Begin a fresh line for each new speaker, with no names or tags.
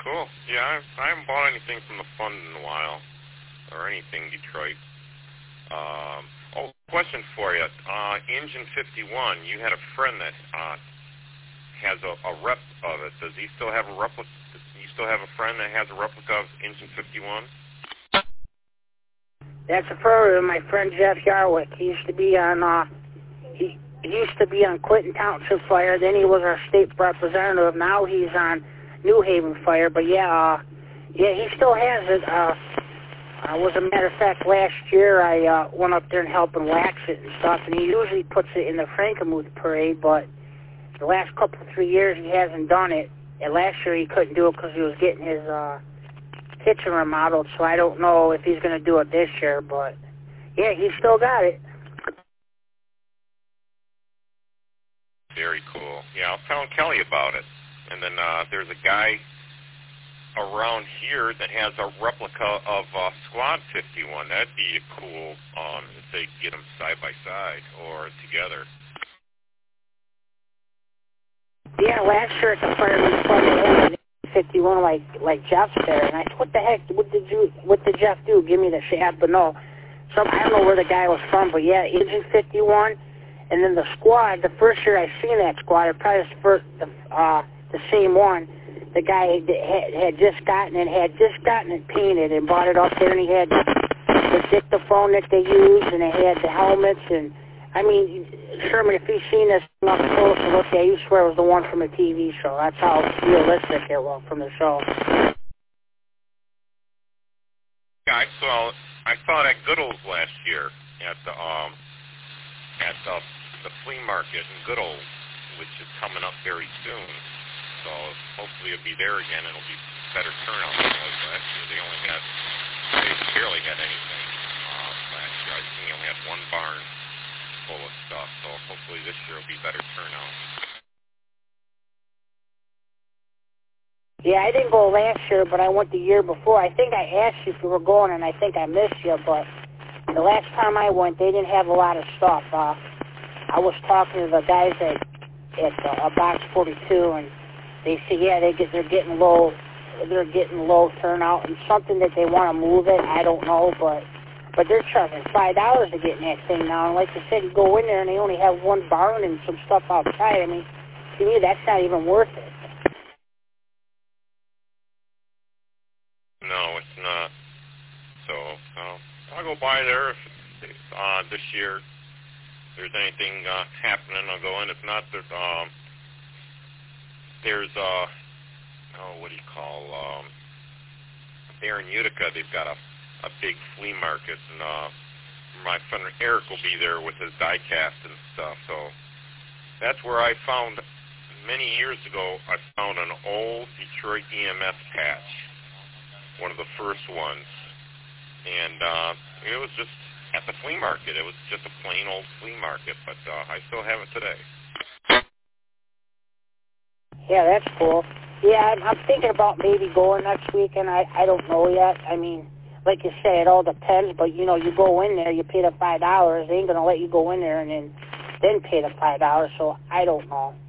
Cool. Yeah, I haven't bought anything from the fund in a while, or anything Detroit. Question for you. Engine 51, you had a friend that has a rep of it. Does he still have a replica? You still have a friend that has a replica of Engine 51?
That's a further my friend Jeff Yarwick. He used to be on he used to be on Clinton Township Fire. Then he was our state representative. Now he's on New Haven Fire. But yeah, he still has it. As a matter of fact, last year I went up there and helped him wax it and stuff. And he usually puts it in the Frankenmuth parade, but the last couple of 3 years he hasn't done it. And last year he couldn't do it because he was getting his kitchen remodeled, so I don't know if he's going to do it this year, but yeah, he's still got it.
Very cool. Yeah, I'll tell Kelly about it. And then there's a guy around here that has a replica of Squad 51. That'd be cool if they get them side by side or together.
Yeah, last year at the Fireman's Club they had 51 like Jeff's there, and I said, what the heck, what did Jeff do? Give me the shaft, but no. I don't know where the guy was from, but yeah, Engine 51, and then the Squad, the first year I seen that Squad, it probably was the same one. The guy had just gotten it painted and brought it up there, and he had the dictaphone that they used, and they had the helmets, and I mean, Sherman, if you've seen this up close and look at it, you swear it was the one from the TV show. That's how realistic it was from the show.
Yeah, I saw it at Goodall's last year at the flea market in Goodall, which is coming up very soon. So hopefully it'll be there again, and it'll be better turnout than it was last year. They barely had anything last year. I think they only had one barn full of stuff, so hopefully this year will be better turnout.
Yeah, I didn't go last year, but I went the year before. I think I asked you if you were going, and I think I missed you, but the last time I went, they didn't have a lot of stuff. I was talking to the guys at Box 42, and they said, yeah, they're getting low turnout, and something that they want to move it, I don't know, but they're charging $5 to get in that thing now. And like I said, you go in there and they only have one barn and some stuff outside. I mean, to me, that's not even worth it.
No, it's not. So I'll go by there if this year there's anything happening. I'll go in. If not, there's what do you call there in Utica? They've got a big flea market, and my friend Eric will be there with his die-cast and stuff. So that's where I found, many years ago, I found an old Detroit EMS patch, one of the first ones, and it was just at the flea market. It was just a plain old flea market, but I still have it today.
Yeah, that's cool. Yeah, I'm thinking about maybe going next weekend. I don't know yet. I mean, like you say, it all depends, but, you go in there, you pay the $5. They ain't going to let you go in there and then pay the $5, so I don't know.